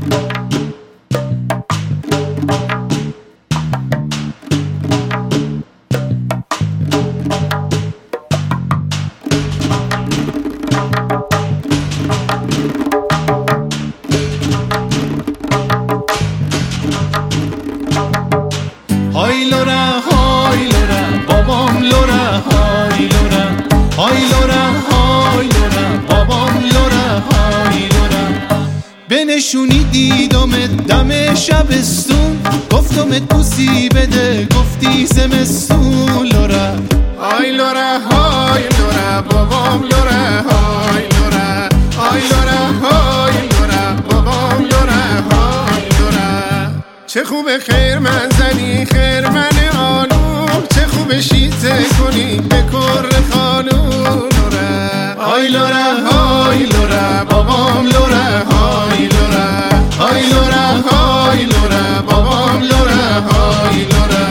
های لوره های لوره بابام لوره های لوره های لوره های لوره بابام لوره های لوره بنشونی دیدمت دم شبستون گفتمت بوسی بده گفتی زمستون لوره های لوره های لوره بابام لوره های لوره های لوره های لوره بابام لوره های لوره چه خوبه خیر من زنی خیر من آلو چه خوبه شیطه کنی به کر خانون لوره های لوره های لوره بابام لوره های لوره های لوره های لوره بابام لوره های لوره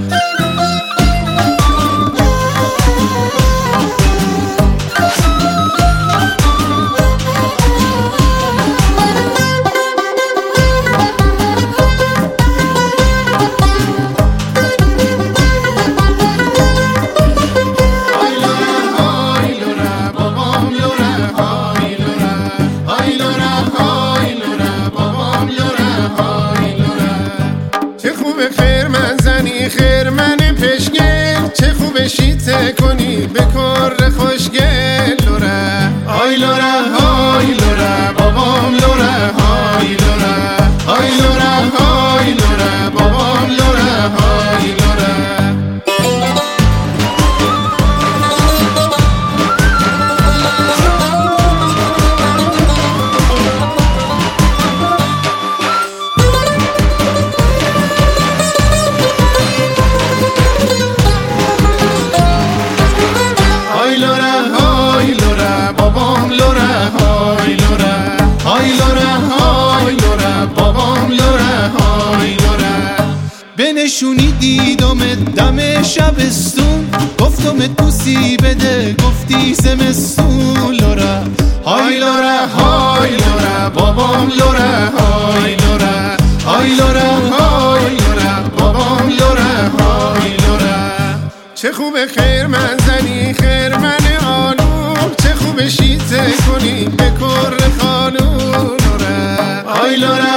خیر من پشگل چه خوبه شیطه کنی به کر خوشگل لوره های لوره های لوره بابام لوره های لوره های لوره های لوره بابام لوره های لوره بنشونی دیدمت دم شبستون گفتمت بوسی بده گفتی زمستون لوره های لوره های لوره بابام لوره های لوره های لوره های لوره بابام لوره های لوره چه خوبه خیر من زنی خیر من آلو چه خوبه شیطه کنی به کر خانون لوره های لوره